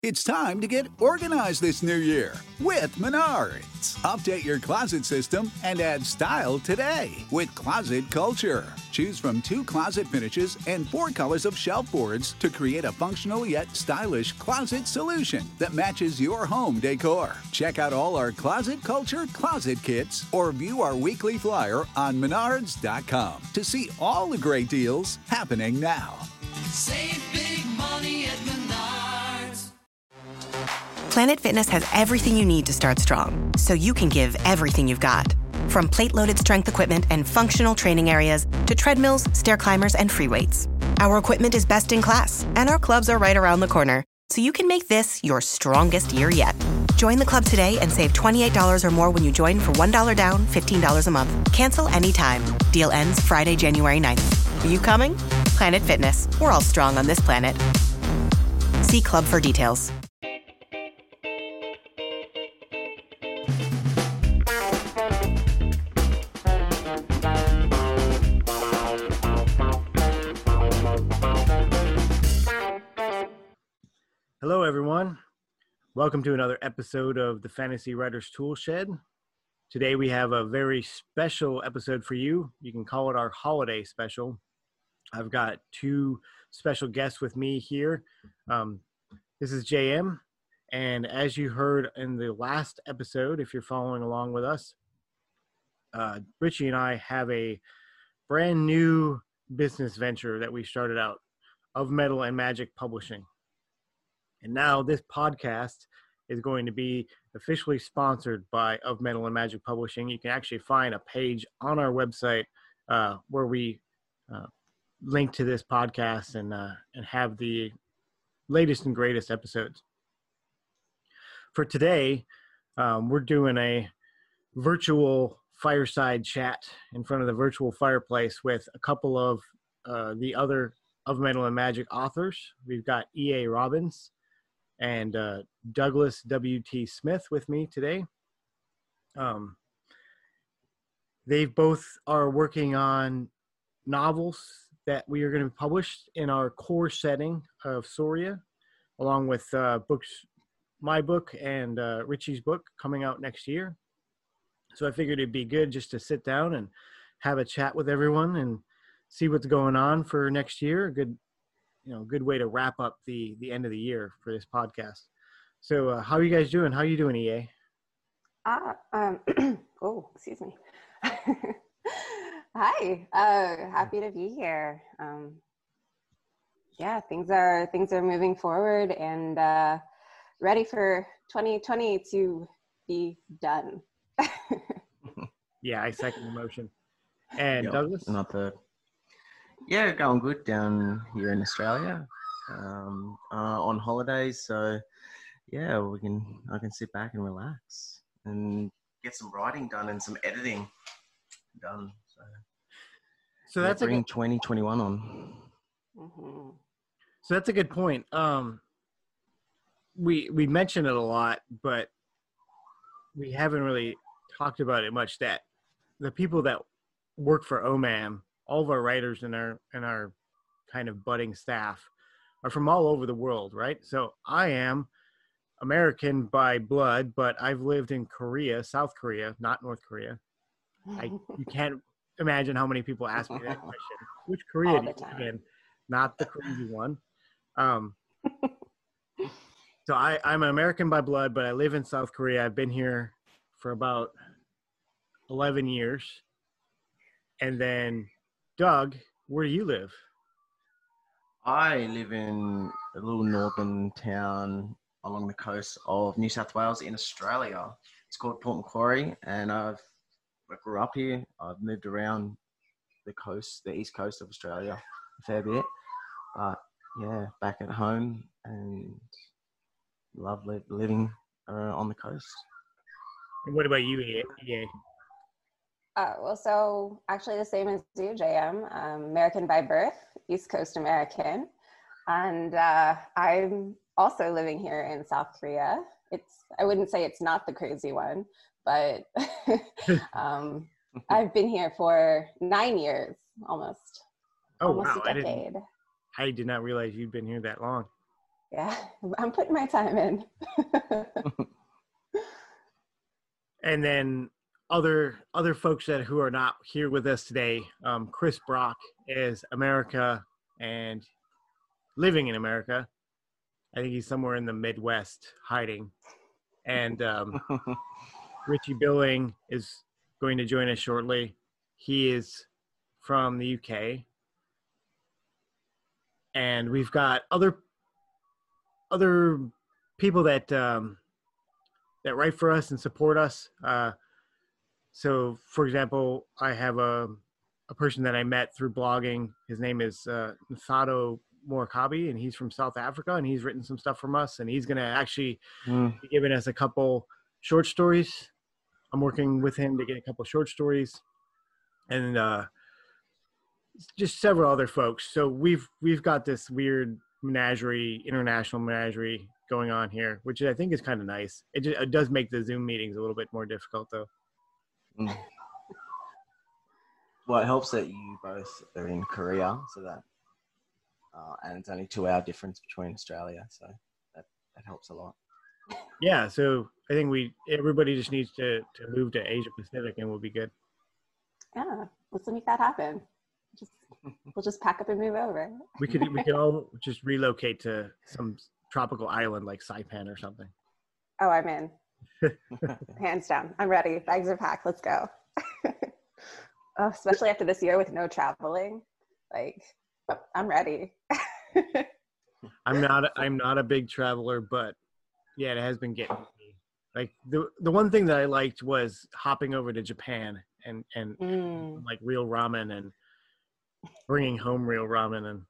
It's time to get organized this new year with Menards. Update your closet system and add style today with Closet Culture. Choose from 2 closet finishes and 4 colors of shelf boards to create a functional yet stylish closet solution that matches your home decor. Check out all our Closet Culture closet kits or view our weekly flyer on Menards.com to see all the great deals happening now. Save big money at Menards. Planet Fitness has everything you need to start strong, so you can give everything you've got. From plate-loaded strength equipment and functional training areas to treadmills, stair climbers, and free weights. Our equipment is best in class, and our clubs are right around the corner, so you can make this your strongest year yet. Join the club today and save $28 or more when you join for $1 down, $15 a month. Cancel anytime. Deal ends Friday, January 9th. Are you coming? Planet Fitness. We're all strong on this planet. See club for details. Hello, everyone. Welcome to another episode of the Fantasy Writers Toolshed. Today we have a very special episode for you. You can call it our holiday special. I've got 2 special guests with me here. This is JM, and as you heard in the last episode, if you're following along with us, Richie and I have a brand new business venture that we started out, Of Metal and Magic Publishing. And now this podcast is going to be officially sponsored by Of Metal and Magic Publishing. You can actually find a page on our website where we link to this podcast and have the latest and greatest episodes. For today, we're doing a virtual fireside chat in front of the virtual fireplace with a couple of the other Of Metal and Magic authors. We've got E.A. Robbins and Douglas W.T. Smith with me today. They both are working on novels that we are going to be published in our core setting of Soria, along with books, my book and Richie's book coming out next year. So I figured it'd be good just to sit down and have a chat with everyone and see what's going on for next year. Good way to wrap up the end of the year for this podcast. So how are you guys doing? How are you doing, EA? Excuse me. Hi, happy to be here. Things are moving forward and ready for 2020 to be done. Yeah, I second the motion. And yep, Douglas? Yeah, going good down here in Australia on holidays. So yeah, I can sit back and relax and get some writing done and some editing done. So that's bring 2021 on. Mm-hmm. So that's a good point. We mention it a lot, but we haven't really talked about it much. That the people that work for OMAM, all of our writers and our kind of budding staff are from all over the world, right? So I am American by blood, but I've lived in Korea, South Korea, not North Korea. You can't imagine how many people ask me that question. Which Korea do you live in? Not the crazy one. So I'm an American by blood, but I live in South Korea. I've been here for about 11 years. And then, Doug, where do you live? I live in a little northern town along the coast of New South Wales in Australia. It's called Port Macquarie, and I grew up here. I've moved around the east coast of Australia a fair bit. But yeah, back at home and love living on the coast. And what about you, EA? So actually the same as you, JM. American by birth, East Coast American. And I'm also living here in South Korea. I wouldn't say it's not the crazy one, but I've been here for 9 years, almost Oh, wow. a decade. I did not realize you'd been here that long. Yeah, I'm putting my time in. And then other folks who are not here with us today, Chris Brock is America and living in America. I think he's somewhere in the Midwest hiding. And Richie Billing is going to join us shortly. He is from the UK. And we've got other people that that write for us and support us. So, for example, I have a person that I met through blogging. His name is Nsato Morikabi, and he's from South Africa, and he's written some stuff from us, and he's going to actually be giving us a couple short stories. I'm working with him to get a couple short stories, and just several other folks. So we've got this weird menagerie, international menagerie going on here, which I think is kind of nice. It does make the Zoom meetings a little bit more difficult, though. Well, it helps that you both are in Korea, so that and it's only 2 hour difference between Australia, so that helps a lot. Yeah, so I think everybody just needs to move to Asia Pacific, and we'll be good. Yeah, let's make that happen. We'll just pack up and move over. We could all just relocate to some tropical island like Saipan or something. Oh, I'm in. Hands down. I'm ready. Bags are packed. Let's go. Oh, especially after this year with no traveling. Like, I'm ready. I'm not a big traveler, but yeah, it has been getting me. Like the one thing that I liked was hopping over to Japan and like real ramen and bringing home real ramen. And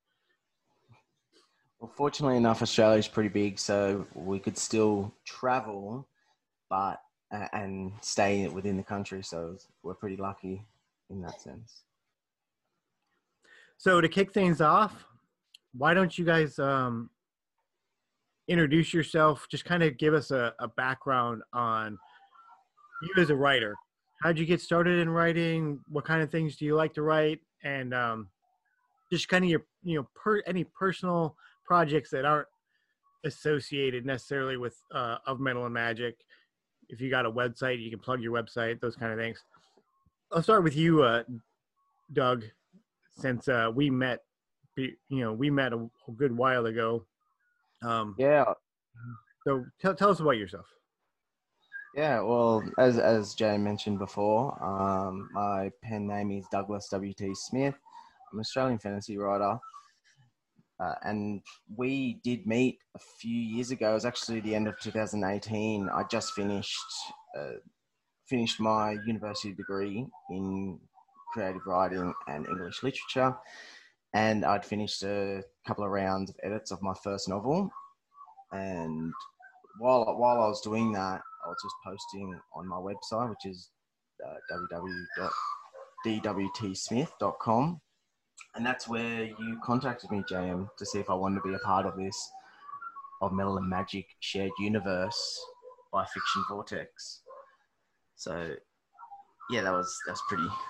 well, fortunately enough, Australia's pretty big, so we could still travel, but and stay within the country. So we're pretty lucky in that sense. So to kick things off, why don't you guys introduce yourself? Just kind of give us a background on you as a writer. How'd you get started in writing? What kind of things do you like to write? And just kind of your any personal projects that aren't associated necessarily with Of Metal and Magic. If you got a website, you can plug your website, those kind of things. I'll start with you, Doug, since we met a good while ago. Yeah. So tell us about yourself. Yeah, well, as Jay mentioned before, my pen name is Douglas W.T. Smith. I'm an Australian fantasy writer. And we did meet a few years ago. It was actually the end of 2018. I just finished my university degree in creative writing and English literature. And I'd finished a couple of rounds of edits of my first novel. And while I was doing that, I was just posting on my website, which is www.dwtsmith.com. And that's where you contacted me, JM, to see if I wanted to be a part of this Of Metal and Magic shared universe by Fiction Vortex. So, yeah, that's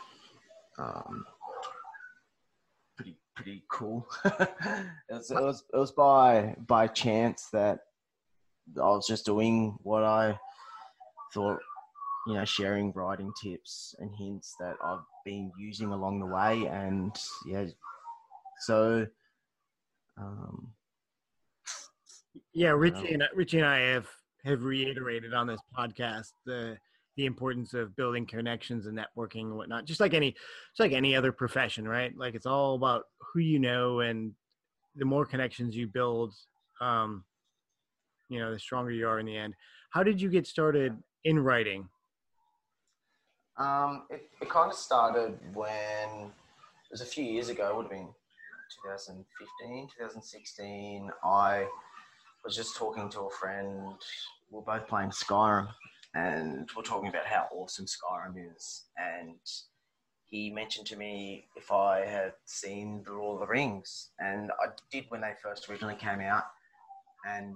pretty cool. it was by chance that I was just doing what I thought, sharing writing tips and hints that I've been using along the way. And yeah, so Richie and I have reiterated on this podcast the importance of building connections and networking and whatnot, just like any other profession, right? Like it's all about who you know, and the more connections you build, the stronger you are in the end. How did you get started in writing? It kind of started when it was a few years ago. It would have been 2015, 2016. I was just talking to a friend. We're both playing Skyrim, and we're talking about how awesome Skyrim is. And he mentioned to me if I had seen The Lord of the Rings, and I did when they first originally came out. And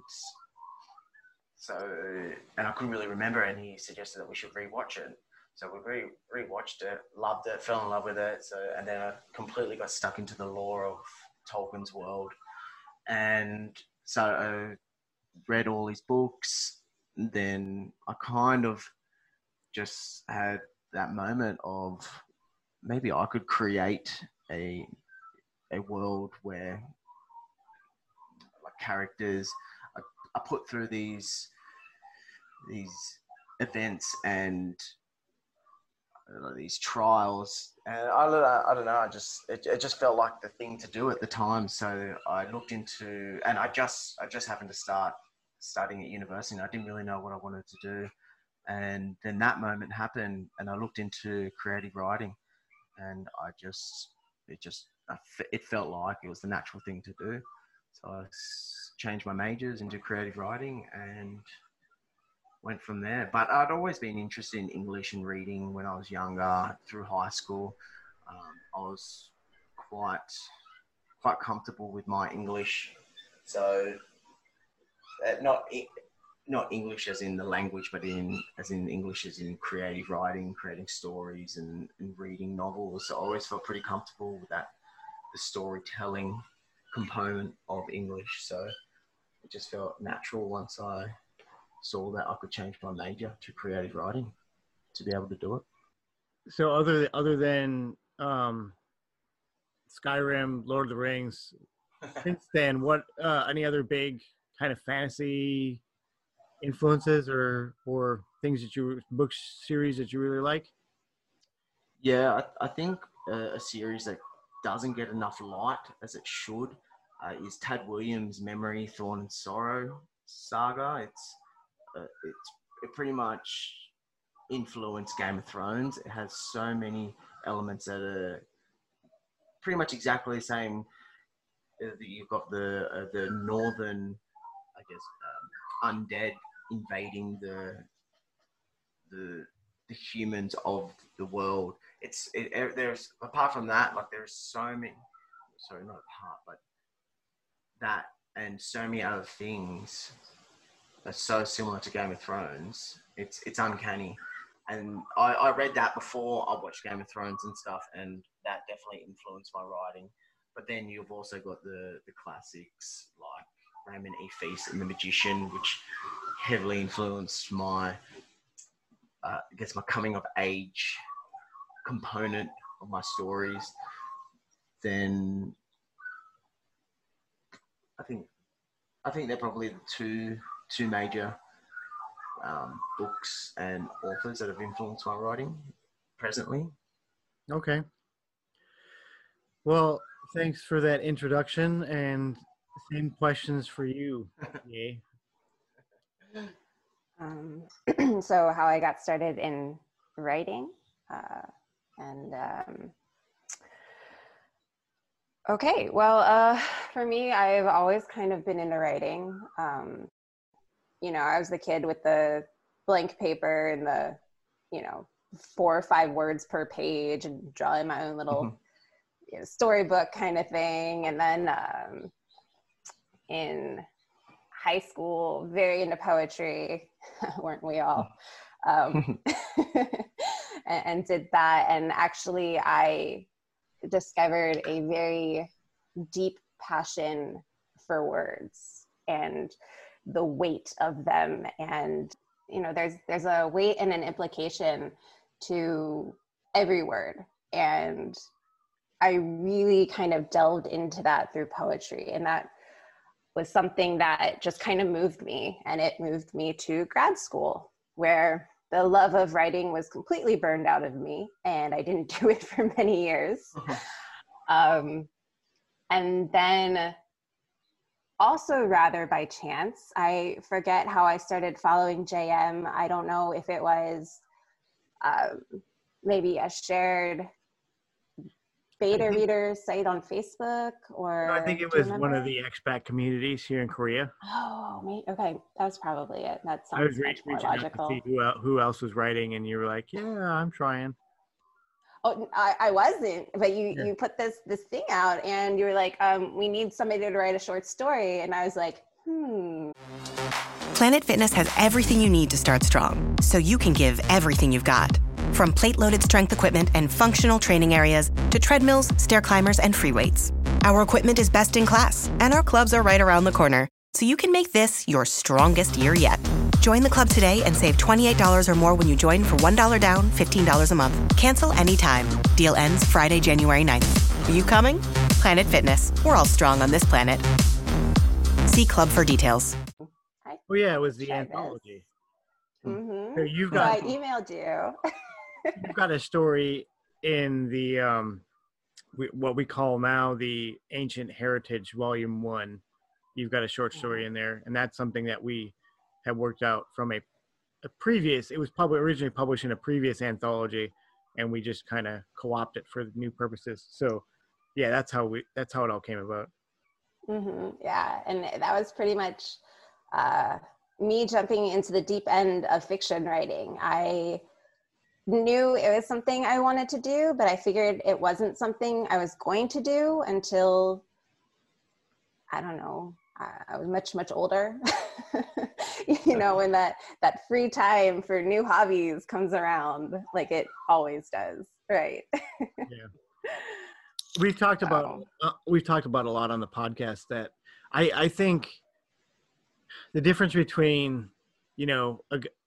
I couldn't really remember, and he suggested that we should rewatch it. So we rewatched it, loved it, fell in love with it. And then I completely got stuck into the lore of Tolkien's world. And So I read all his books. Then I kind of just had that moment of maybe I could create a world where like characters are put through these events and these trials, and I don't know. It just felt like the thing to do at the time. So I looked into, and I just happened to start studying at university, and I didn't really know what I wanted to do. And then that moment happened, and I looked into creative writing, and it felt like it was the natural thing to do. So I changed my majors into creative writing and went from there. But I'd always been interested in English and reading when I was younger. Through high school, I was quite comfortable with my English. So not English as in the language, but as in English as in creative writing, creating stories and reading novels. So I always felt pretty comfortable with that, the storytelling component of English. So it just felt natural once I saw that I could change my major to creative writing to be able to do it. So other than Skyrim, Lord of the Rings, since then, what any other big kind of fantasy influences or things book series that you really like? Yeah, I think a series that doesn't get enough light as it should is Tad Williams' Memory, Thorn and Sorrow saga. It pretty much influenced Game of Thrones. It has so many elements that are pretty much exactly the same. You've got the northern, I guess, undead invading the humans of the world. There's apart from that, like there's so many. Sorry, not apart, but that and so many other things are so similar to Game of Thrones. It's uncanny. And I read that before I watched Game of Thrones and stuff, and that definitely influenced my writing. But then you've also got the classics like Raymond E. Feast and The Magician, which heavily influenced my, I guess, my coming of age component of my stories. Then I think they're probably the two major books and authors that have influenced my writing presently. Okay. Well, thanks for that introduction, and same questions for you. Yay. So how I got started in writing, okay, well, for me, I've always kind of been into writing. I was the kid with the blank paper and the, 4 or 5 words per page and drawing my own little storybook kind of thing. And then in high school, very into poetry, weren't we all? And did that. And actually, I discovered a very deep passion for words and the weight of them. And, there's a weight and an implication to every word. And I really kind of delved into that through poetry. And that was something that just kind of moved me. And it moved me to grad school, where the love of writing was completely burned out of me. And I didn't do it for many years. And then also rather by chance, I forget how I started following JM. I don't know if it was maybe a shared beta reader site on Facebook, or I think it was one of the expat communities here in Korea. Oh, okay, that was probably it. That I was sounds much more reaching out logical. to see who else was writing, and you were like, "Yeah, I'm trying." Oh, I wasn't, but you put this thing out, and you were like, we need somebody to write a short story, and I was like, Planet Fitness has everything you need to start strong, so you can give everything you've got. From plate-loaded strength equipment and functional training areas to treadmills, stair climbers, and free weights. Our equipment is best in class, and our clubs are right around the corner. so you can make this your strongest year yet. Join the club today and save $28 or more when you join for $1 down, $15 a month. Cancel anytime. Deal ends Friday, January 9th. Are you coming? Planet Fitness. We're all strong on this planet. See club for details. Oh yeah, it was the anthology. Mm-hmm. So you've So got I emailed you. you've got a story in the what we call now the Ancient Heritage Volume 1. You've got a short story in there, and that's something that we have worked out from a previous. It was probably originally published in a previous anthology, and we just kind of co-opted for new purposes. So, yeah, that's how it all came about. Mm-hmm. Yeah, and that was pretty much me jumping into the deep end of fiction writing. I knew it was something I wanted to do, but I figured it wasn't something I was going to do until, I don't know, I was much older. You know, when that free time for new hobbies comes around, like it always does, right? Yeah. We've talked about a lot on the podcast that I think the difference between, you know,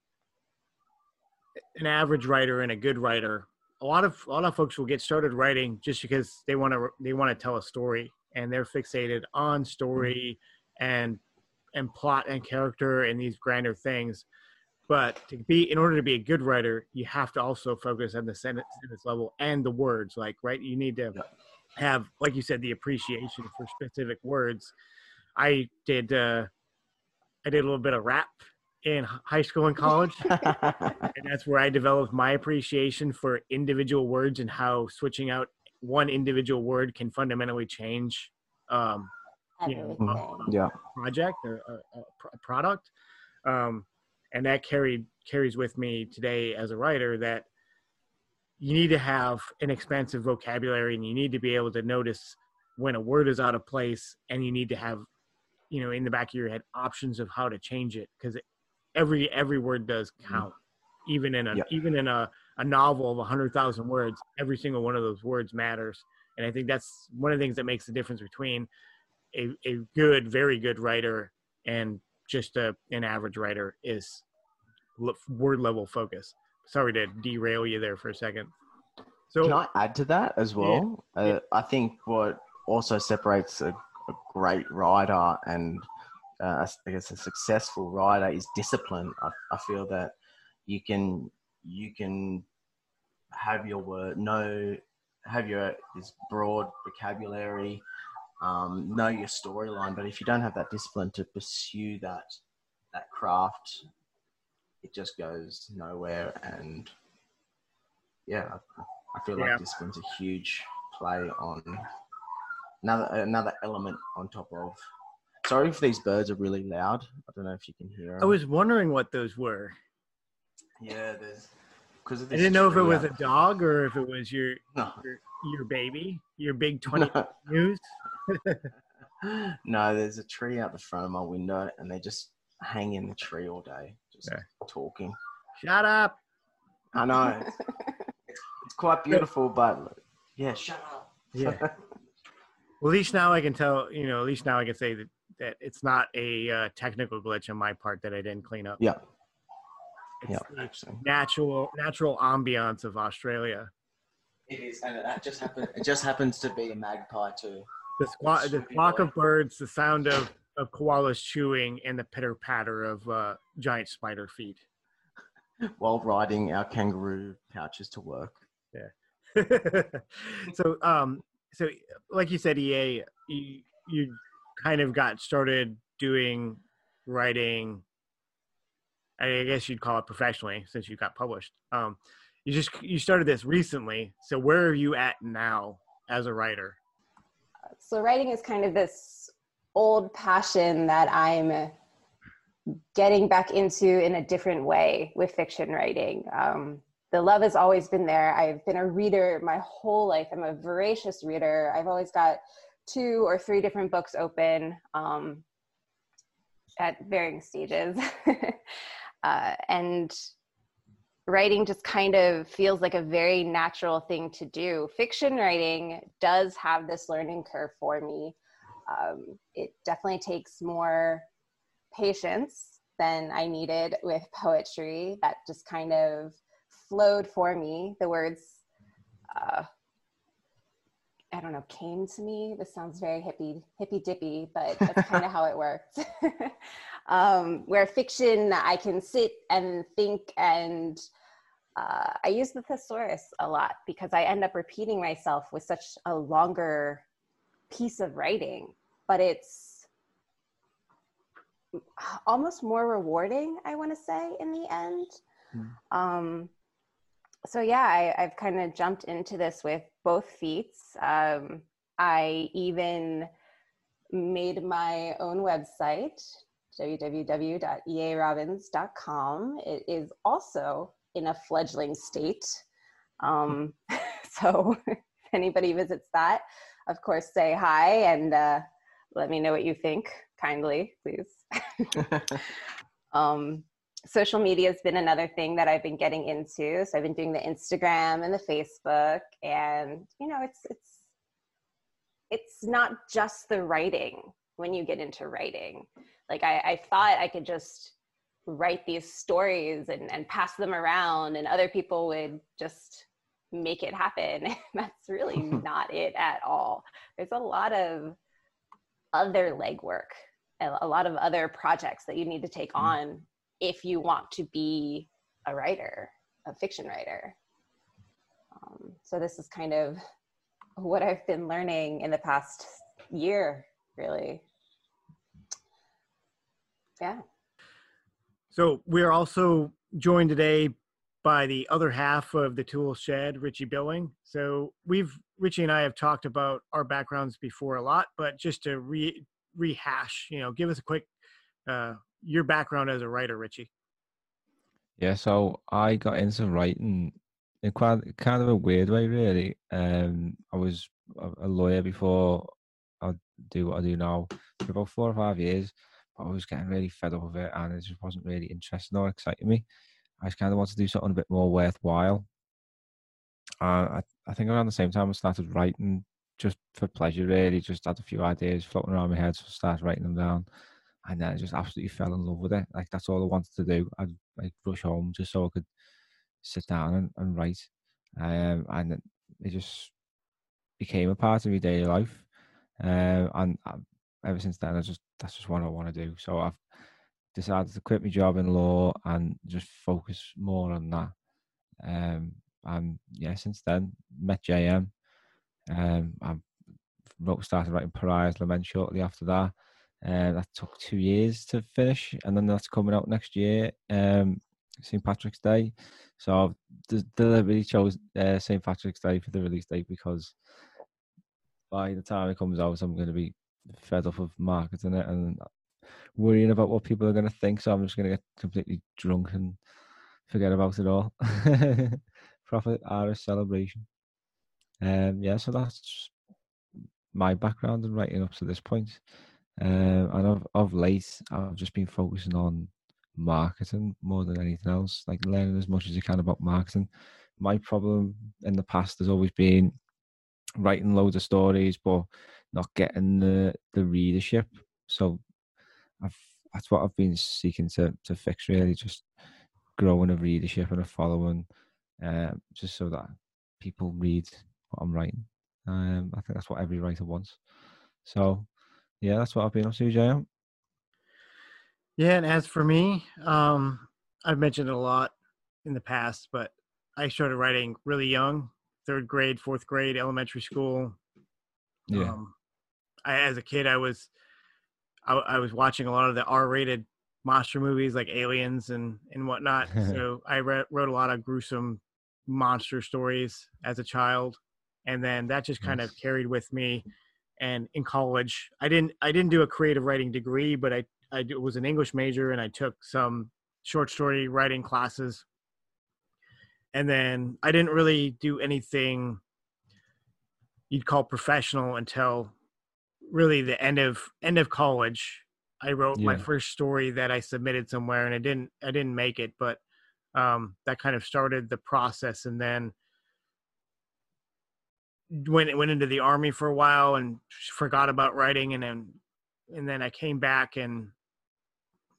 an average writer and a good writer, a lot of folks will get started writing just because they want to tell a story, and they're fixated on story and plot and character and these grander things. But in order to be a good writer, you have to also focus on the sentence level and the words. Like, right, you need to have, like you said, the appreciation for specific words. I did a little bit of rap in high school and college, and that's where I developed my appreciation for individual words and how switching out one individual word can fundamentally change project or a product. And that carries with me today as a writer, that you need to have an expansive vocabulary, and you need to be able to notice when a word is out of place, and you need to have, you know, in the back of your head options of how to change it, because every word does count. Even in a novel of 100,000 words, every single one of those words matters. And I think that's one of the things that makes the difference between a good, very good writer and just an average writer is word level focus. Sorry to derail you there for a second. So can I add to that as well? Yeah. I think what also separates a great writer and I guess a successful writer is discipline. I feel that you can have your this broad vocabulary, know your storyline, but if you don't have that discipline to pursue that craft, it just goes nowhere. And yeah, I feel like discipline's a huge play on another element on top of. Sorry if these birds are really loud. I don't know if you can hear them. I was wondering what those were. Yeah, because I didn't know if it was a dog or if it was your baby, your big 20 news. No, there's a tree out the front of my window, and they just hang in the tree all day, just talking. Shut up! I know. It's quite beautiful, but yeah, shut up. Yeah. Well, at least now I can tell. You know, at least now I can say that it's not a technical glitch on my part that I didn't clean up. Yeah. It's the natural ambiance of Australia. It is, and it just happens to be a magpie too. The flock of birds, the sound of koalas chewing, and the pitter patter of giant spider feet. While riding our kangaroo pouches to work. Yeah. So like you said, EA, you kind of got started doing writing. I guess you'd call it professionally since you got published. You started this recently. So where are you at now as a writer? So writing is kind of this old passion that I'm getting back into in a different way with fiction writing. The love has always been there. I've been a reader my whole life. I'm a voracious reader. I've always got 2 or 3 different books open at varying stages. And writing just kind of feels like a very natural thing to do. Fiction writing does have this learning curve for me. It definitely takes more patience than I needed with poetry that just kind of flowed for me. The words, I don't know, came to me. This sounds very hippy dippy, but that's kind of how it worked. Where fiction, I can sit and think, and I use the thesaurus a lot because I end up repeating myself with such a longer piece of writing, but it's almost more rewarding, I want to say, in the end. So yeah, I've kind of jumped into this with both feet. I even made my own website, www.earobbins.com. It is also in a fledgling state. So if anybody visits that, of course, say hi and let me know what you think, kindly, please. Social media has been another thing that I've been getting into. So I've been doing the Instagram and the Facebook, and it's not just the writing when you get into writing. Like I thought I could just write these stories and pass them around and other people would just make it happen. That's really not it at all. There's a lot of other legwork, a lot of other projects that you need to take on if you want to be a writer, a fiction writer. So this is kind of what I've been learning in the past year, really. Yeah. So we're also joined today by the other half of the Tool Shed, Richie Billing. So Richie and I have talked about our backgrounds before a lot, but just to rehash, give us a quick, your background as a writer, Richie. Yeah, so I got into writing in quite kind of a weird way, really. I was a lawyer before I do what I do now for about 4 or 5 years, but I was getting really fed up with it, and it just wasn't really interesting or exciting me. I just kind of wanted to do something a bit more worthwhile. I think around the same time I started writing just for pleasure, really. Just had a few ideas floating around my head, so I started writing them down. And then I just absolutely fell in love with it. Like, that's all I wanted to do. I'd rush home just so I could sit down and write. And it just became a part of my daily life. And ever since then, that's just what I want to do. So I've decided to quit my job in law and just focus more on that. And yeah, since then, met JM. I started writing Pariah's Lament shortly after that. That took 2 years to finish, and then that's coming out next year, St. Patrick's Day. So I've deliberately chose St. Patrick's Day for the release date because by the time it comes out, I'm going to be fed up of marketing it and worrying about what people are going to think. So I'm just going to get completely drunk and forget about it all. Proper Irish celebration. Yeah, so that's my background in writing up to this point. And of late, I've just been focusing on marketing more than anything else, like learning as much as I can about marketing. My problem in the past has always been writing loads of stories, but not getting the readership. So that's what I've been seeking to fix, really, just growing a readership and a following, just so that people read what I'm writing. I think that's what every writer wants. So yeah, that's what I've been up to, JM. Yeah, and as for me, I've mentioned it a lot in the past, but I started writing really young, 3rd grade, 4th grade, elementary school. Yeah. As a kid, I was watching a lot of the R-rated monster movies like Aliens and whatnot. So I wrote a lot of gruesome monster stories as a child, and then that just kind of carried with me. And in college, I didn't do a creative writing degree, but I was an English major, and I took some short story writing classes. And then I didn't really do anything you'd call professional until really the end of college. I wrote my first story that I submitted somewhere, and I didn't make it, but that kind of started the process. And then went into the Army for a while and forgot about writing, and then I came back and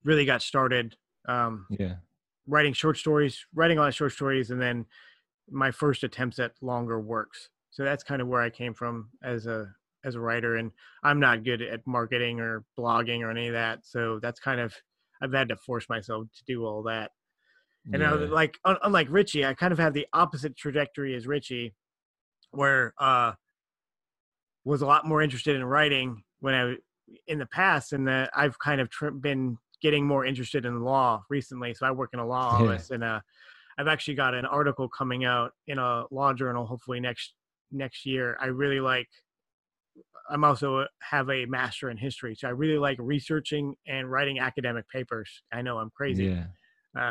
really got started writing a lot of short stories, and then my first attempts at longer works. So that's kind of where I came from as a writer, and I'm not good at marketing or blogging or any of that. So that's kind of, I've had to force myself to do all that. And like, unlike Richie, I kind of have the opposite trajectory as Richie, where was a lot more interested in writing in the past, and that I've kind of been getting more interested in law recently. So I work in a law office, and I've actually got an article coming out in a law journal, hopefully next year. I'm also have a master in history, so I really like researching and writing academic papers. I know I'm crazy. Yeah.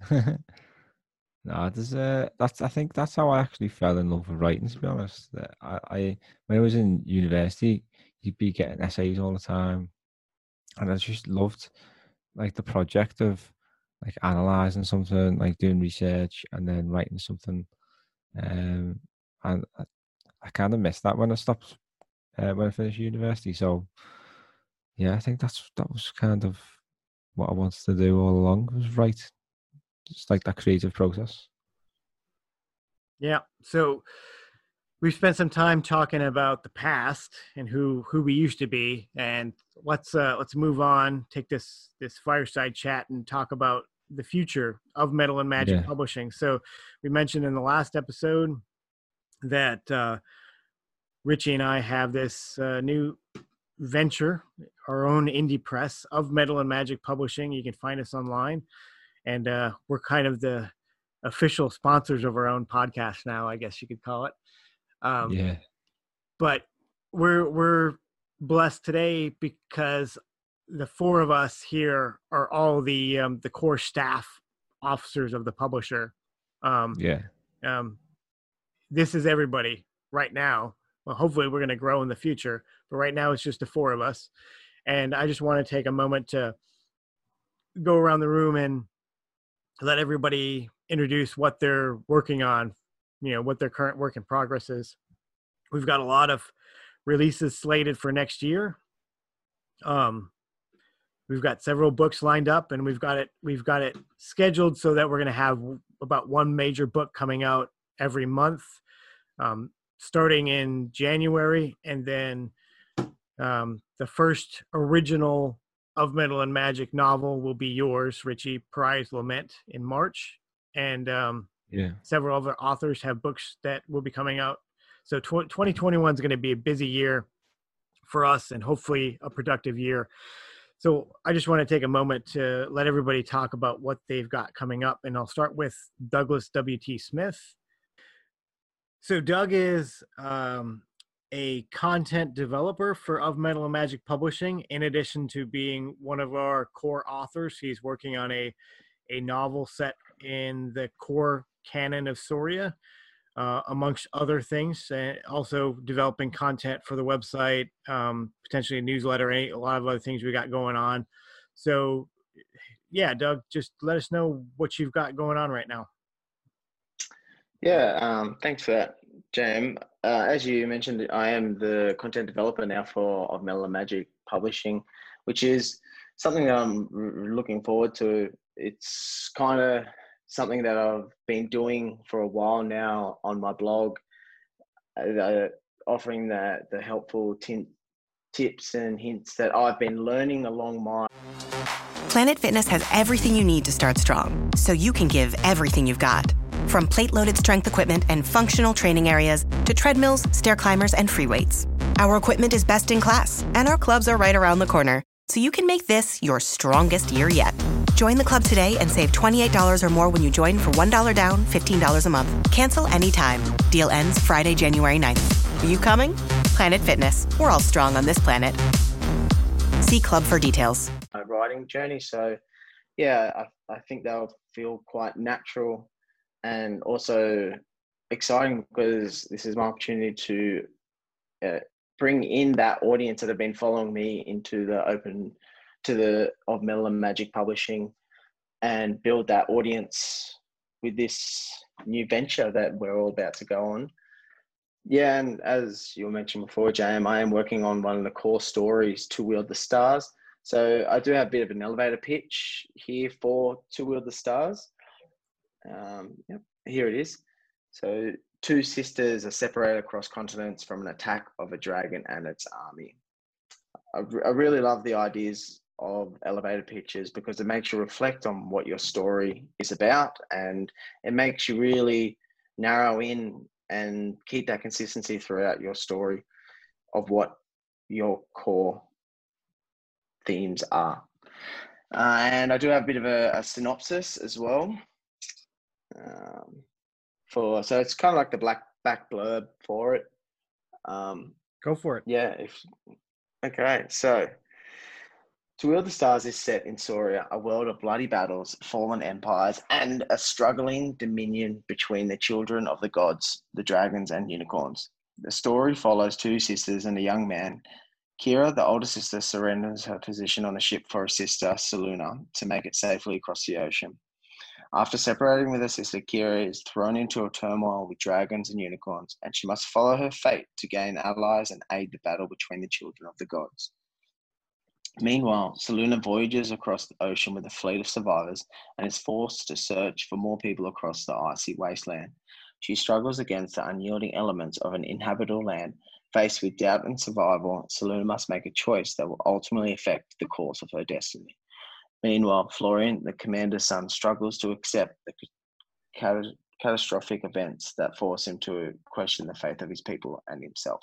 No, I think that's how I actually fell in love with writing, to be honest. I when I was in university, you'd be getting essays all the time, and I just loved like the project of like analyzing something, like doing research and then writing something. And I kind of missed that when I stopped when I finished university. So yeah, I think that was kind of what I wanted to do all along, was write. Just like that creative process. Yeah. So we've spent some time talking about the past and who we used to be, and let's move on, take this fireside chat and talk about the future of Metal and Magic Publishing. So we mentioned in the last episode that Richie and I have this new venture, our own indie press of Metal and Magic Publishing. You can find us online. And we're kind of the official sponsors of our own podcast now, I guess you could call it. But we're blessed today because the four of us here are all the core staff officers of the publisher. This is everybody right now. Well, hopefully we're going to grow in the future, but right now it's just the four of us. And I just want to take a moment to go around the room and let everybody introduce what they're working on, what their current work in progress is. We've got a lot of releases slated for next year. We've got several books lined up, and we've got it scheduled so that we're going to have about one major book coming out every month, starting in January. And then the first original of Metal and Magic novel will be yours, Richie, Prize Lament, in March. And several other authors have books that will be coming out. So 2021 is going to be a busy year for us, and hopefully a productive year. So I just want to take a moment to let everybody talk about what they've got coming up. And I'll start with Douglas W.T. Smith. So Doug is a content developer for Of Metal and Magic Publishing. In addition to being one of our core authors, he's working on a novel set in the core canon of Soria, amongst other things, and also developing content for the website, potentially a newsletter, a lot of other things we got going on. So yeah, Doug, just let us know what you've got going on right now. Yeah, thanks for that, Jam. As you mentioned, I am the content developer now for Of Metal and Magic Publishing, which is something that I'm looking forward to. It's kind of something that I've been doing for a while now on my blog, offering the helpful tips and hints that I've been learning along my... Planet Fitness has everything you need to start strong, so you can give everything you've got. From plate-loaded strength equipment and functional training areas to treadmills, stair climbers, and free weights. Our equipment is best in class, and our clubs are right around the corner, so you can make this your strongest year yet. Join the club today and save $28 or more when you join for $1 down, $15 a month. Cancel anytime. Deal ends Friday, January 9th. Are you coming? Planet Fitness. We're all strong on this planet. See club for details. My writing journey. So yeah, I think they'll feel quite natural and also exciting, because this is my opportunity to bring in that audience that have been following me into the Of Metal and Magic Publishing, and build that audience with this new venture that we're all about to go on. Yeah, and as you mentioned before, JM, I am working on one of the core stories, To Wield the Stars. So I do have a bit of an elevator pitch here for To Wield the Stars. Yep, here it is. So two sisters are separated across continents from an attack of a dragon and its army. I really love the ideas of elevator pitches because it makes you reflect on what your story is about, and it makes you really narrow in and keep that consistency throughout your story of what your core themes are. And I do have a bit of a synopsis as well. So it's kind of like the back blurb for it. Go for it. Yeah. Okay. So, To Wield the Stars is set in Soria, a world of bloody battles, fallen empires, and a struggling dominion between the children of the gods, the dragons and unicorns. The story follows two sisters and a young man. Kira, the older sister, surrenders her position on the ship for her sister, Seluna, to make it safely across the ocean. After separating with her sister, Kira is thrown into a turmoil with dragons and unicorns, and she must follow her fate to gain allies and aid the battle between the children of the gods. Meanwhile, Seluna voyages across the ocean with a fleet of survivors and is forced to search for more people across the icy wasteland. She struggles against the unyielding elements of an inhabitable land. Faced with doubt and survival, Seluna must make a choice that will ultimately affect the course of her destiny. Meanwhile, Florian, the commander's son, struggles to accept the catastrophic events that force him to question the faith of his people and himself.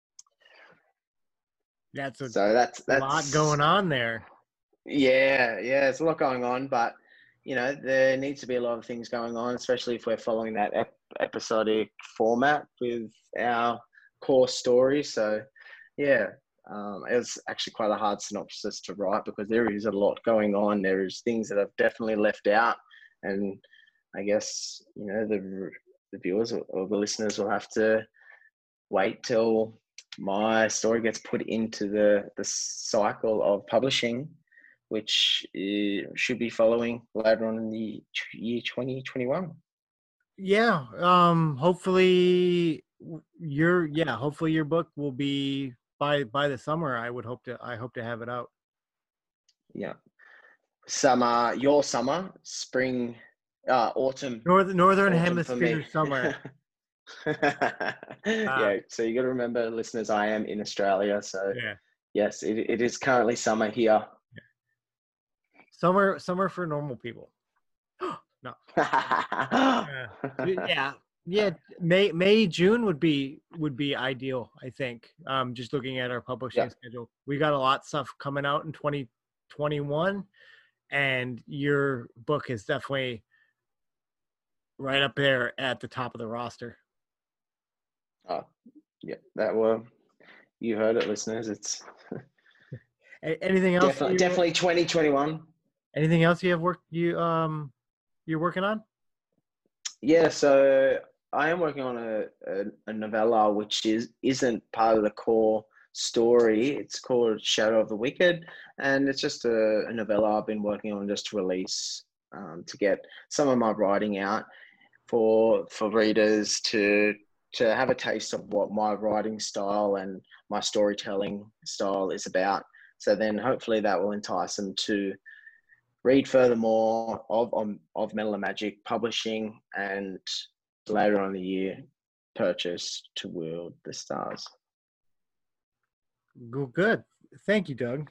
That's a that's lot going on there. Yeah, there's a lot going on, but there needs to be a lot of things going on, especially if we're following that episodic format with our core story. So, yeah, it was actually quite a hard synopsis to write because there is a lot going on. There is things that I've definitely left out, and I guess the viewers or the listeners will have to wait till my story gets put into the cycle of publishing, which should be following later on in the year 2021. Yeah. Hopefully your book will be by the summer. I hope to have it out. Yeah. Summer, your summer, spring, autumn. Northern hemisphere summer. Yeah, so you got to remember, listeners, I am in Australia, so yes, it is currently summer here. Summer for normal people. No. Yeah. May, June would be ideal, I think. Just looking at our publishing schedule, we got a lot of stuff coming out in 2021, and your book is definitely right up there at the top of the roster. Oh, yeah, you heard it, listeners. It's anything else? Definitely 2021. Anything else you have you're working on? Yeah, so I am working on a novella which isn't part of the core story. It's called Shadow of the Wicked, and it's just a novella I've been working on just to release, to get some of my writing out for readers to have a taste of what my writing style and my storytelling style is about. So then hopefully that will entice them to read furthermore of Metal and Magic publishing, and later on in the year purchase To Wield the Stars. Good. Thank you, Doug.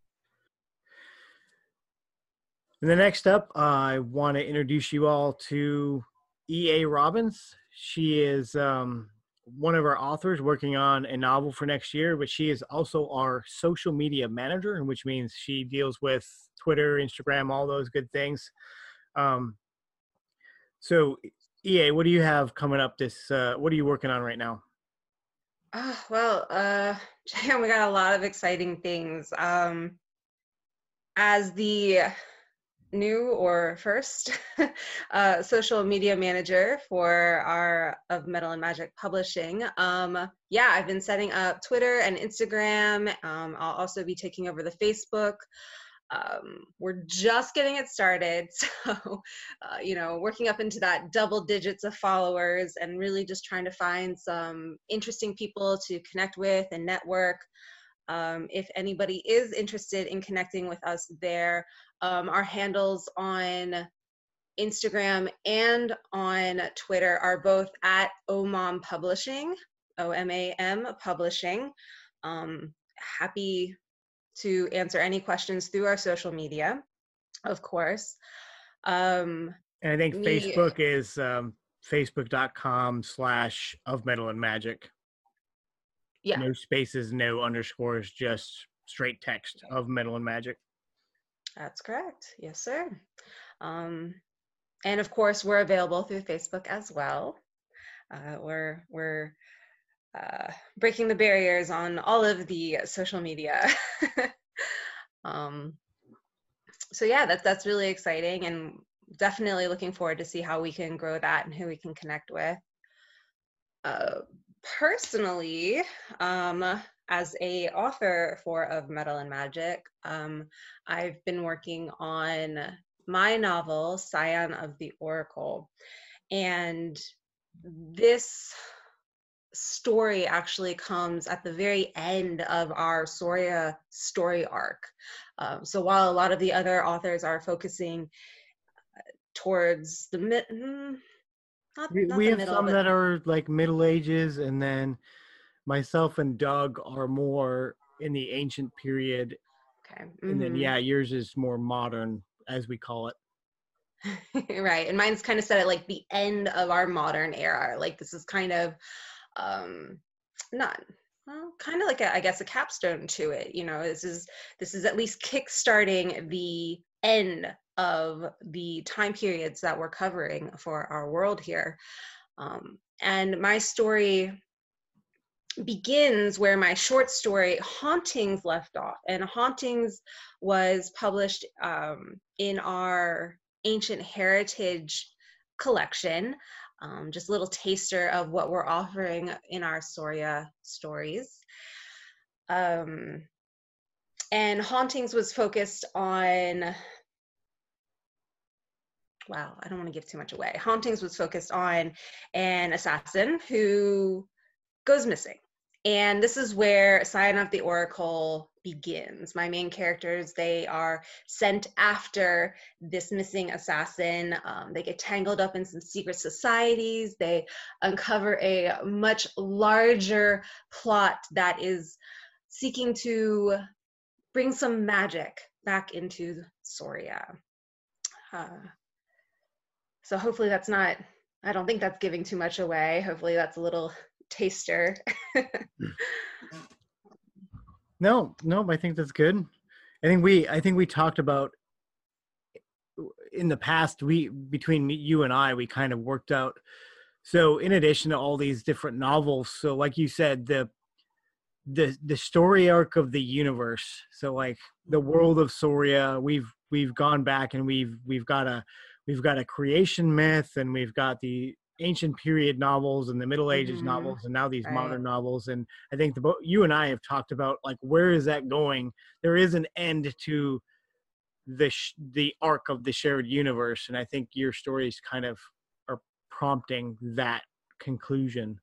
And the next up, I want to introduce you all to E.A. Robbins. She is one of our authors working on a novel for next year, but she is also our social media manager, which means she deals with Twitter, Instagram, all those good things. So, EA, what do you have coming up what are you working on right now? We got a lot of exciting things. As the new or first social media manager for of Metal and Magic Publishing. I've been setting up Twitter and Instagram. I'll also be taking over the Facebook. We're just getting it started. So, working up into that double digits of followers and really just trying to find some interesting people to connect with and network. If anybody is interested in connecting with us there, our handles on Instagram and on Twitter are both at OMAM Publishing, OMAM Publishing. Happy to answer any questions through our social media, of course. And I think Facebook is facebook.com/Of Metal and Magic. Yeah. No spaces, no underscores, just straight text, Of Metal and Magic. That's correct. Yes, sir. And of course, we're available through Facebook as well. We're breaking the barriers on all of the social media. So yeah, that's really exciting, and definitely looking forward to see how we can grow that and who we can connect with. Personally, as a author for Of Metal and Magic, I've been working on my novel, Scion of the Oracle. And this story actually comes at the very end of our Soria story arc. So while a lot of the other authors are focusing towards the we have some that are like Middle Ages, and then myself and Doug are more in the ancient period. Okay. And then yours is more modern, as we call it. Right. And mine's kind of set at like the end of our modern era. Like this is kind of kind of like I guess a capstone to it. You know, this is at least kickstarting the end of the time periods that we're covering for our world here. And my story begins where my short story Hauntings left off. And Hauntings was published in our Ancient Heritage collection. Just a little taster of what we're offering in our Soria stories. And Hauntings was focused on, wow, I don't want to give too much away. Hauntings was focused on an assassin who goes missing. And this is where Scion of the Oracle begins. My main characters, they are sent after this missing assassin. They get tangled up in some secret societies. They uncover a much larger plot that is seeking to bring some magic back into Soria. So hopefully that's not, I don't think that's giving too much away. Hopefully that's a little taster. No, I think that's good. I think we talked about in the past, between you and I, we kind of worked out. So in addition to all these different novels, so like you said, the story arc of the universe. So like the world of Soria, we've gone back and we've got a creation myth, and we've got the ancient period novels and the Middle Ages novels, and now these modern novels. And I think you and I have talked about like, where is that going? There is an end to the arc of the shared universe, and I think your stories kind of are prompting that conclusion.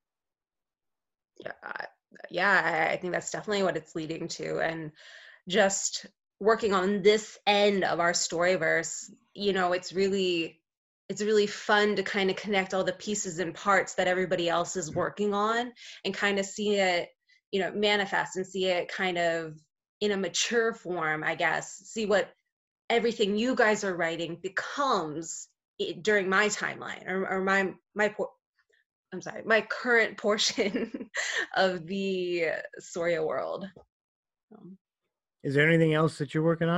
Yeah, I think that's definitely what it's leading to. And just working on this end of our storyverse, you know, it's really fun to kind of connect all the pieces and parts that everybody else is working on, and kind of see it, you know, manifest, and see it kind of in a mature form, I guess. See what everything you guys are writing becomes during my timeline, or my current portion of the Soria world. Is there anything else that you're working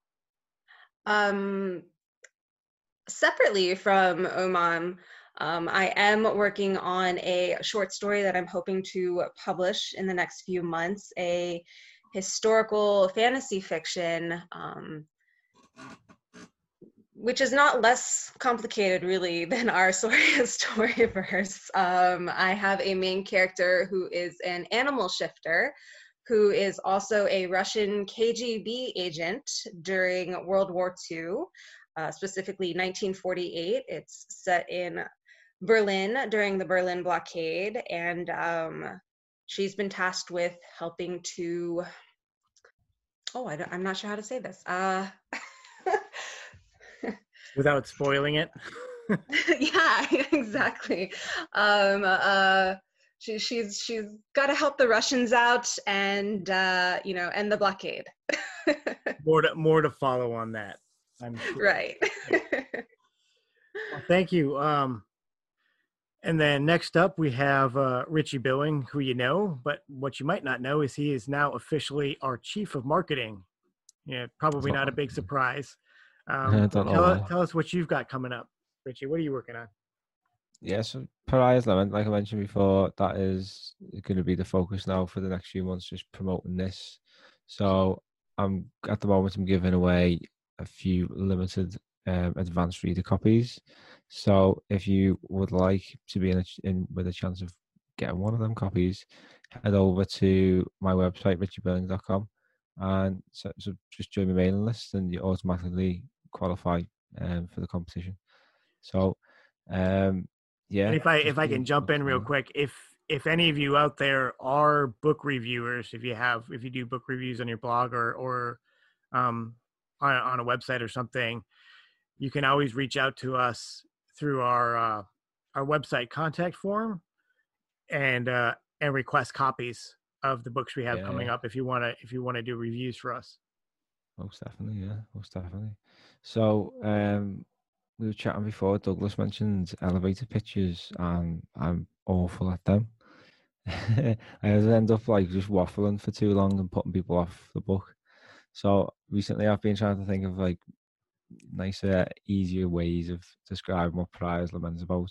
on? Separately from OMAM, I am working on a short story that I'm hoping to publish in the next few months, a historical fantasy fiction, which is not less complicated really than our Soria storyverse. I have a main character who is an animal shifter, who is also a Russian KGB agent during World War II. Specifically 1948. It's set in Berlin during the Berlin blockade, and she's been tasked with helping to, I'm not sure how to say this. Without spoiling it. Yeah, exactly. She's got to help the Russians out and end the blockade. more to follow on that. I'm sure. Right. Well, thank you. And then next up we have Richie Billing, who you know, but what you might not know is he is now officially our Chief of Marketing. Yeah, probably not a big surprise. Tell us what you've got coming up, Richie. What are you working on? Yeah, so Pariah's Lament, like I mentioned before, that is going to be the focus now for the next few months, just promoting this. So I'm giving away a few limited advanced reader copies. So if you would like to be in with a chance of getting one of them copies, head over to my website, richiebilling.com, and so just join my mailing list, and you automatically qualify for the competition. So yeah. And if I can jump in real quick, if any of you out there are book reviewers, if you do book reviews on your blog or on a website or something, you can always reach out to us through our website contact form and request copies of the books we have coming up if you want to do reviews for us. Most definitely. So we were chatting before. Douglas mentioned elevator pitches, and I'm awful at them. I end up like just waffling for too long and putting people off the book. So recently I've been trying to think of like nicer, easier ways of describing what Pariah's Lament is about.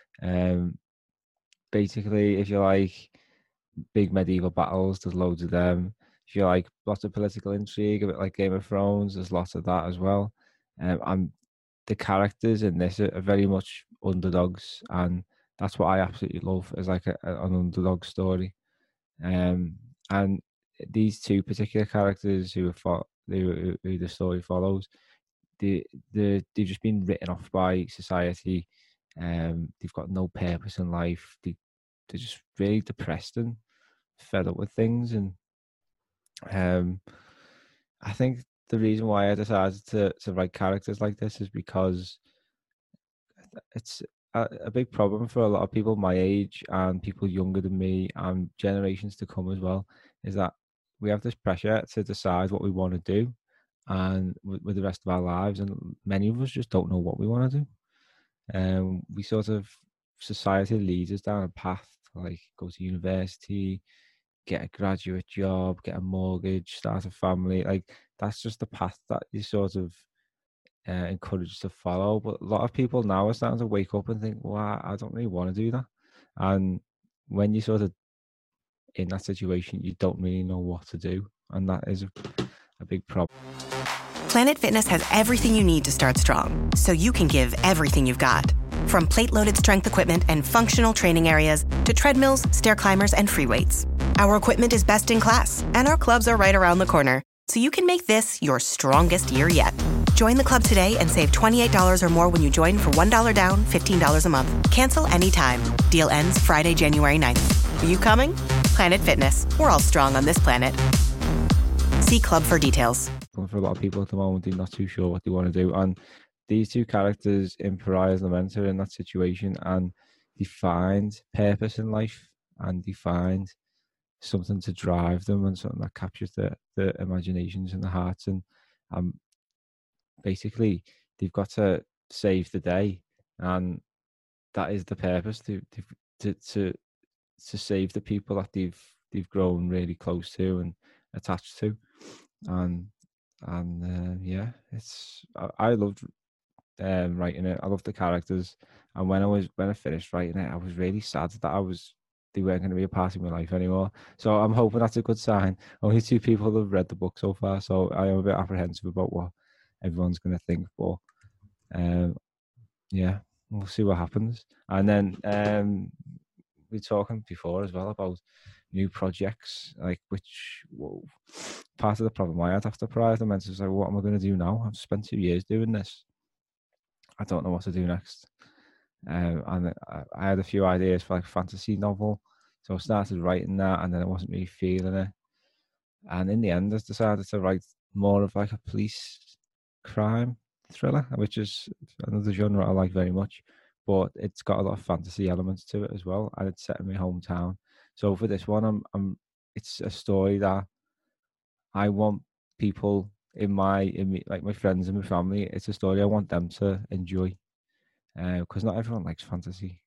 Basically, if you like big medieval battles, there's loads of them. If you like lots of political intrigue, a bit like Game of Thrones, there's lots of that as well. And the characters in this are very much underdogs, and that's what I absolutely love, is like an underdog story. And these two particular characters who the story follows, they've just been written off by society. They've got no purpose in life. They're just really depressed and fed up with things. And I think the reason why I decided to write characters like this is because it's a big problem for a lot of people my age and people younger than me and generations to come as well, is that we have this pressure to decide what we want to do and with the rest of our lives, and many of us just don't know what we want to do. We sort of, society leads us down a path like go to university, get a graduate job, get a mortgage, start a family. Like that's just the path that you sort of encouraged to follow. But a lot of people now are starting to wake up and think, well, I don't really want to do that. And when you're sort of in that situation, you don't really know what to do, and that is a big problem. Planet Fitness has everything you need to start strong, so you can give everything you've got. From plate-loaded strength equipment and functional training areas to treadmills, stair climbers, and free weights. Our equipment is best in class, and our clubs are right around the corner, so you can make this your strongest year yet. Join the club today and save $28 or more when you join for $1 down, $15 a month. Cancel anytime. Deal ends Friday, January 9th. Are you coming? Planet Fitness. We're all strong on this planet. See club for details. For a lot of people at the moment, they're not too sure what they want to do. And these two characters in Pariah's Lament are in that situation, and they find purpose in life, and they find something to drive them and something that captures the imaginations and the hearts. And basically, they've got to save the day, and that is the purpose, to save the people that they've grown really close to and attached to. And it's I loved writing it. I loved the characters, and when I finished writing it, I was really sad that they weren't going to be a part of my life anymore. So I'm hoping that's a good sign. Only 2 people have read the book so far, so I am a bit apprehensive about what everyone's going to think. But we'll see what happens. And then we were talking before as well about new projects, like part of the problem I had after Pariah's Lament was like, what am I going to do now? I've spent 2 years doing this. I don't know what to do next. And I had a few ideas for like a fantasy novel, So I started writing that, and then I wasn't really feeling it. And in the end, I decided to write more of like a police crime thriller, which is another genre I like very much. But it's got a lot of fantasy elements to it as well, and it's set in my hometown. So for this one, it's a story that I want people like my friends and my family. It's a story I want them to enjoy, because not everyone likes fantasy.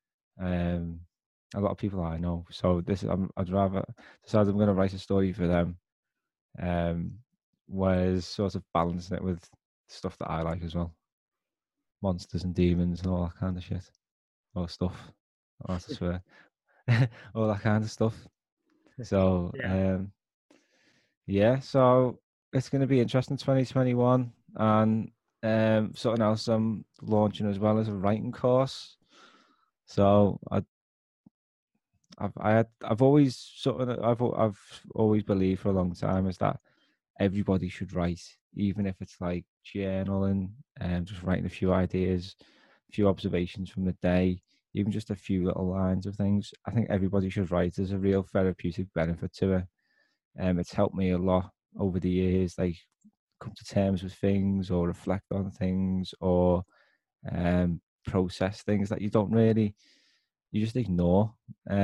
A lot of people I know. So I'd rather decide I'm going to write a story for them, whereas sort of balancing it with stuff that I like as well, monsters and demons and all that kind of shit, or stuff. Oh, that's a swear. All that kind of stuff. So so it's going to be interesting 2021, and something else I'm launching as well as a writing course. So I've always believed for a long time is that everybody should write, even if it's like journaling and just writing a few ideas, a few observations from the day, even just a few little lines of things. I think everybody should write. There's a real therapeutic benefit to it. It's helped me a lot over the years, like come to terms with things or reflect on things or process things that you just ignore.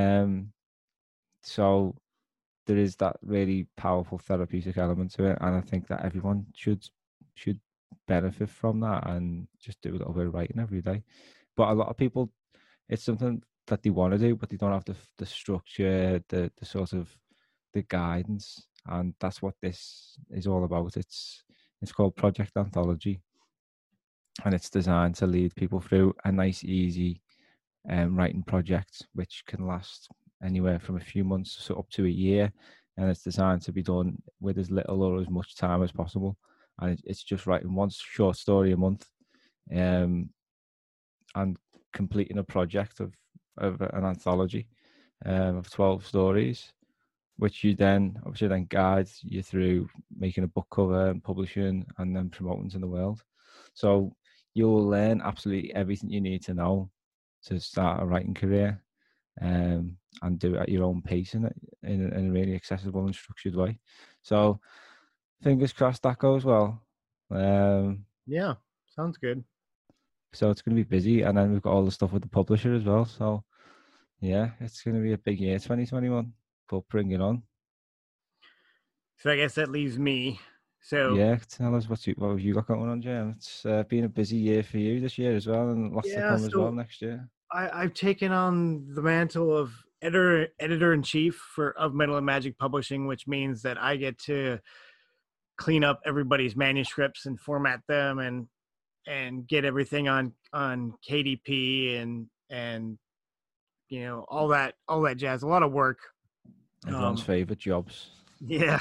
So there is that really powerful therapeutic element to it, and I think that everyone should benefit from that and just do a little bit of writing every day. But a lot of people, it's something that they want to do, but they don't have the structure, the sort of the guidance, and that's what this is all about. It's called Project Anthology, and it's designed to lead people through a nice, easy writing project, which can last anywhere from a few months up to a year, and it's designed to be done with as little or as much time as possible. And it's just writing one short story a month, and completing a project of an anthology of 12 stories, which then guides you through making a book cover and publishing and then promoting to the world. So you'll learn absolutely everything you need to know to start a writing career, and do it at your own pace in a really accessible and structured way. So fingers crossed that goes well. Yeah, sounds good. So it's going to be busy, and then we've got all the stuff with the publisher as well. So yeah, it's going to be a big year, 2021. But bring it on. So I guess that leaves me. So yeah, tell us what have you got going on, Jim? It's been a busy year for you this year as well, and lots to come as well next year. I've taken on the mantle of editor-in-chief of Metal and Magic Publishing, which means that I get to clean up everybody's manuscripts and format them and get everything on KDP and you know all that jazz. A lot of work. Everyone's favorite jobs. Yeah.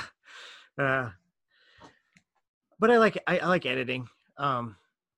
But I like editing. I'm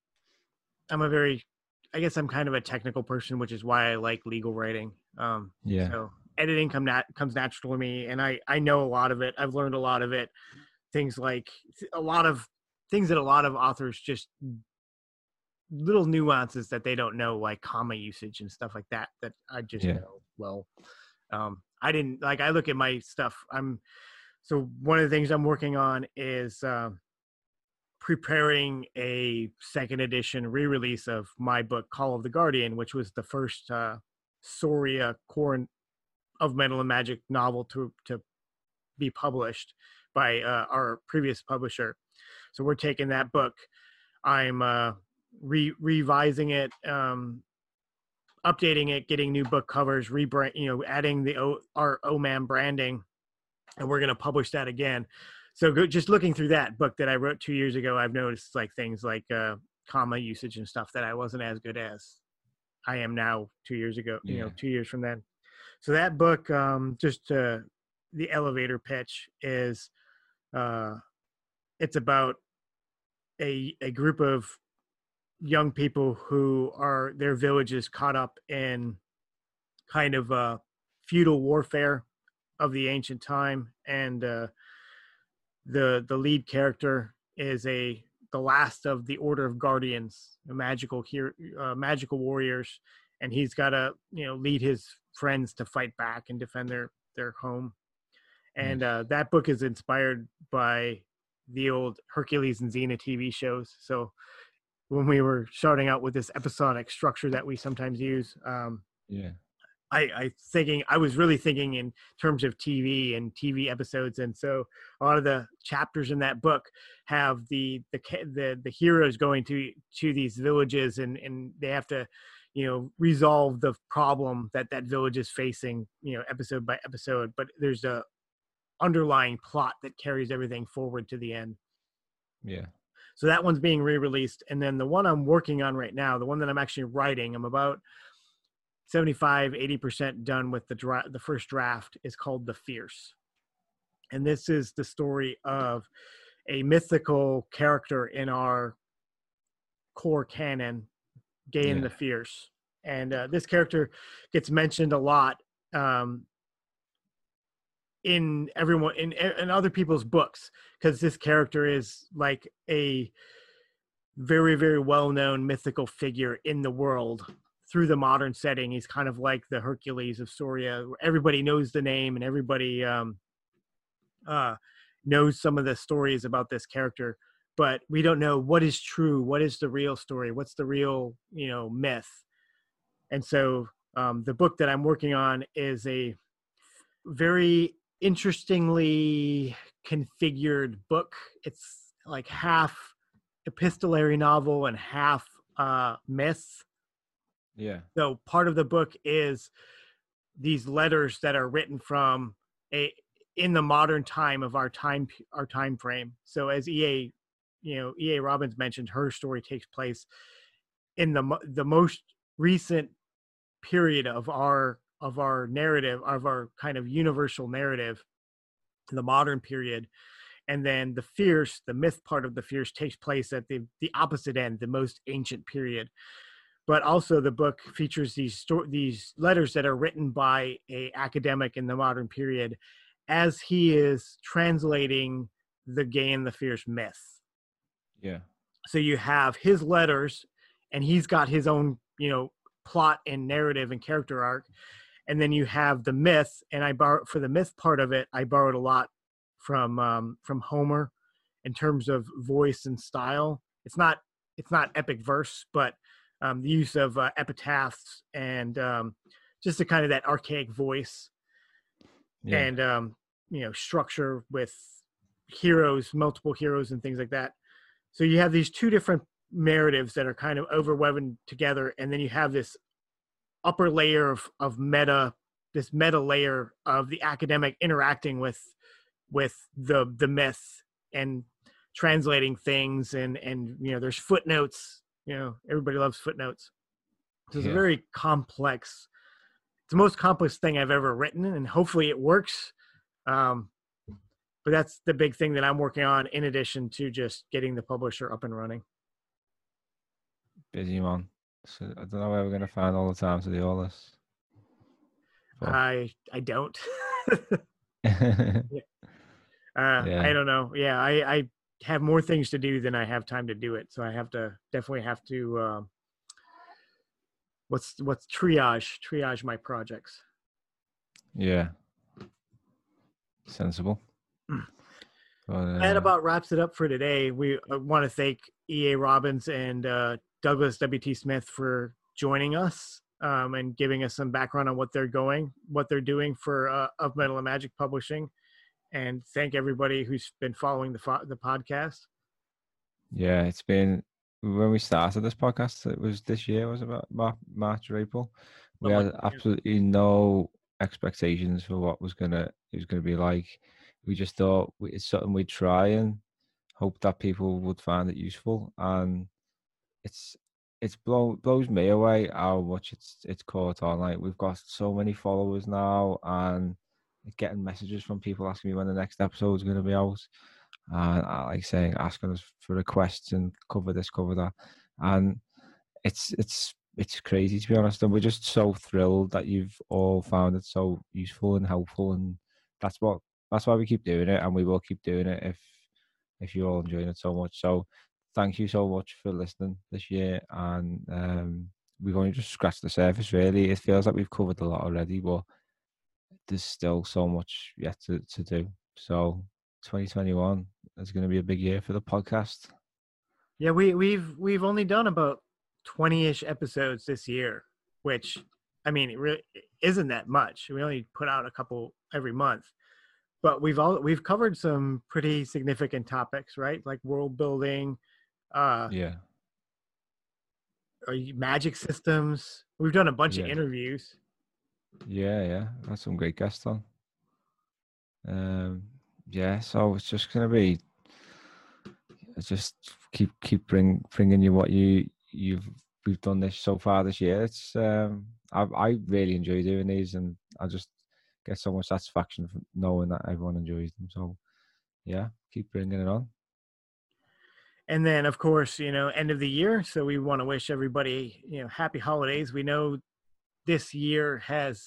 kind of a technical person, which is why I like legal writing. So editing comes natural to me, and I know a lot of it. I've learned a lot of it. Things like a lot of things that a lot of authors just little nuances that they don't know, like comma usage and stuff like that I just know well. I didn't like. I look at my stuff. So one of the things I'm working on is preparing a second edition re-release of my book Call of the Guardian, which was the first Soria Core of Metal and Magic novel to be published by our previous publisher. So we're taking that book. I'm revising it, updating it, getting new book covers, adding our OMAM branding, and we're going to publish that again. So just looking through that book that I wrote 2 years ago, I've noticed like things like comma usage and stuff that I wasn't as good as I am now 2 years ago, 2 years from then. So that book, the elevator pitch is, it's about a group of young people who their village is caught up in kind of feudal warfare of the ancient time, and the lead character is the last of the Order of Guardians, magical warriors, and he's got to lead his friends to fight back and defend their home. And that book is inspired by the old Hercules and Xena TV shows. So when we were starting out with this episodic structure that we sometimes use, I was really thinking in terms of TV and TV episodes. And so a lot of the chapters in that book have the heroes going to these villages, and they have to, resolve the problem that village is facing, episode by episode. But there's a underlying plot that carries everything forward to the end. Yeah. So that one's being re-released. And then the one I'm working on right now, the one that I'm actually writing, I'm about 75-80% done with the first draft, is called The Fierce. And this is the story of a mythical character in our core canon, Gain the Fierce. And this character gets mentioned a lot in other people's books, because this character is like a very, very well-known mythical figure in the world. Through the modern setting, he's kind of like the Hercules of Soria, where everybody knows the name and everybody knows some of the stories about this character, but we don't know what is true, what is the real story, what's the real, myth. And so the book that I'm working on is a very interestingly configured book. It's like half epistolary novel and half myth. Yeah. So part of the book is these letters that are written from in the modern time of our time frame. So as E.A. Robbins mentioned, her story takes place in the most recent period of our narrative, of our kind of universal narrative, the modern period. And then the Fierce, the myth part of the Fierce, takes place at the opposite end, the most ancient period. But also the book features these letters that are written by an academic in the modern period as he is translating the Gain the Fierce myth. Yeah. So you have his letters, and he's got his own, plot and narrative and character arc. And then you have the myth, and for the myth part of it, I borrowed a lot from Homer in terms of voice and style. It's not epic verse, but the use of epitaphs and just a kind of that archaic voice and, structure with heroes, multiple heroes and things like that. So you have these two different narratives that are kind of overwoven together. And then you have this upper layer of meta layer of the academic interacting with the myth and translating things. And there's footnotes. Everybody loves footnotes. So it's a very complex, it's the most complex thing I've ever written, and hopefully it works. But that's the big thing that I'm working on, in addition to just getting the publisher up and running. Busy, man. So I don't know where we're going to find all the time to do all this. But... I don't. I don't know. Yeah, I have more things to do than I have time to do it. So I definitely have to what's triage my projects. Yeah. Sensible. But, that about wraps it up for today. We want to thank E.A. Robbins and Douglas W.T. Smith for joining us and giving us some background on what they're doing for Of Metal and Magic Publishing. And thank everybody who's been following the podcast. Yeah, it's been, when we started this podcast, it was this year, was about March or April. We had absolutely no expectations for what it was gonna be like. We just thought it's something we'd try and hope that people would find it useful. And it blows me away how much it's caught on. Like, we've got so many followers now, and getting messages from people asking me when the next episode is going to be out, and asking us for requests and cover this, cover that, and it's crazy, to be honest. And we're just so thrilled that you've all found it so useful and helpful, and that's why we keep doing it, and we will keep doing it if you're all enjoying it so much. So thank you so much for listening this year, and we've only just scratched the surface, really. It feels like we've covered a lot already, but there's still so much yet to do. So 2021 is going to be a big year for the podcast. Yeah, we've only done about 20-ish episodes this year, which, I mean, it really isn't that much. We only put out a couple every month, but we've covered some pretty significant topics, right? Like world building, magic systems. We've done a bunch of interviews. Yeah, got some great guests on. So it's just gonna be just keep bringing you what we've done this so far this year. It's I really enjoy doing these, and I just get so much satisfaction from knowing that everyone enjoys them. So yeah, keep bringing it on. And then, of course, end of the year. So we want to wish everybody, happy holidays. We know this year has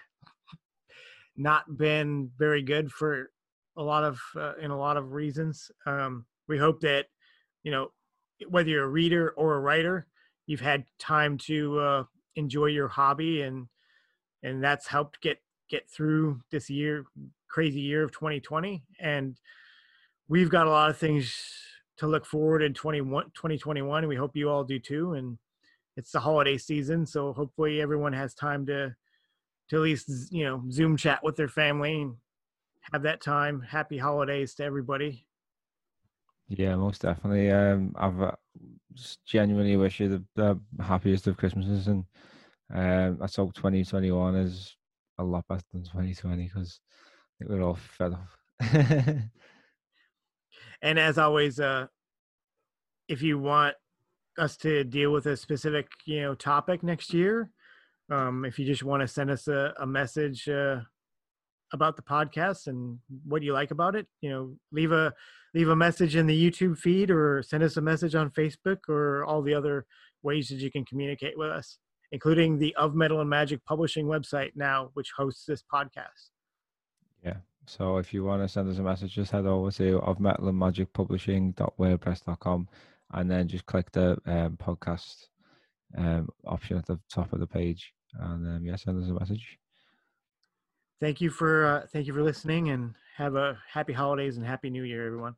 not been very good for a lot of reasons. We hope that, whether you're a reader or a writer, you've had time to enjoy your hobby, and that's helped get through this crazy year of 2020. And we've got a lot of things to look forward in 2021, and we hope you all do too. And it's the holiday season, so hopefully everyone has time to at least Zoom chat with their family and have that time. Happy holidays to everybody. Yeah, most definitely. I've just genuinely wish you the happiest of Christmases, and let's hope 2021 is a lot better than 2020, because I think we're all fed up. And as always, if you want us to deal with a specific, topic next year, if you just want to send us a message about the podcast and what you like about it, leave a message in the YouTube feed, or send us a message on Facebook, or all the other ways that you can communicate with us, including the Of Metal and Magic publishing website now, which hosts this podcast. Yeah. So if you want to send us a message, just head over to ofmetalandmagicpublishing.wordpress.com, and then just click the podcast option at the top of the page, and send us a message. Thank you for listening, and have a happy holidays and happy New Year, everyone.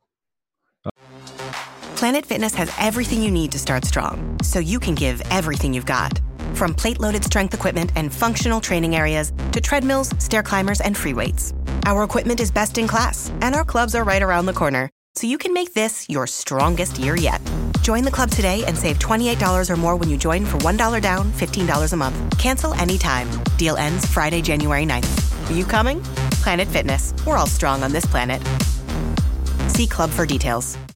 Planet Fitness has everything you need to start strong, so you can give everything you've got. From plate-loaded strength equipment and functional training areas to treadmills, stair climbers, and free weights. Our equipment is best in class, and our clubs are right around the corner, so you can make this your strongest year yet. Join the club today and save $28 or more when you join for $1 down, $15 a month. Cancel anytime. Deal ends Friday, January 9th. Are you coming? Planet Fitness. We're all strong on this planet. See club for details.